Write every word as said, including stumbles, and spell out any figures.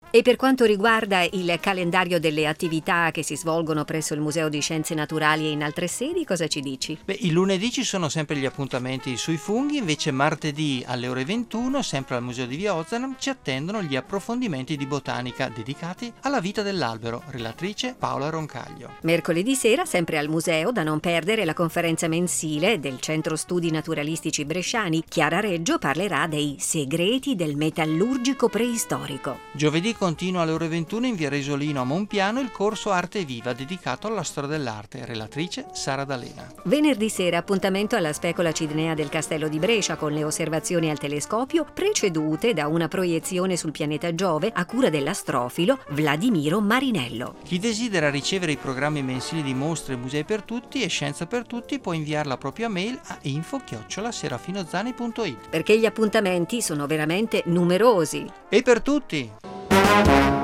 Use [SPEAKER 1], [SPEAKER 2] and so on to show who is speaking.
[SPEAKER 1] E per quanto riguarda il calendario delle attività che si svolgono presso il Museo di Scienze Naturali e in altre sedi, cosa ci dici?
[SPEAKER 2] Beh, il lunedì ci sono sempre gli appuntamenti sui funghi, invece martedì alle ore ventuno, sempre al Museo di Via Ozanam, ci attendono gli approfondimenti di botanica dedicati alla vita dell'albero, relatrice Paola Roncaglio.
[SPEAKER 1] Mercoledì sera, sempre al museo, da non perdere la conferenza mensile del Centro Studi Naturalistici Bresciani. Chiara Reggio parlerà dei segreti del metallurgico preistorico.
[SPEAKER 2] Giovedì continua alle ore ventuno in via Resolino a Monpiano il corso Arte Viva dedicato alla storia dell'arte, relatrice Sara D'Alena.
[SPEAKER 1] Venerdì sera appuntamento alla specola cidnea del Castello di Brescia con le osservazioni al telescopio precedute da una proiezione sul pianeta Giove a cura dell'astrofilo Vladimiro Marinello.
[SPEAKER 2] Chi desidera ricevere i programmi mensili di mostre, musei per tutti e scienza per tutti può inviare la propria mail a info chiocciola serafinozani punto it.
[SPEAKER 1] Perché gli appuntamenti sono veramente numerosi.
[SPEAKER 2] E per tutti!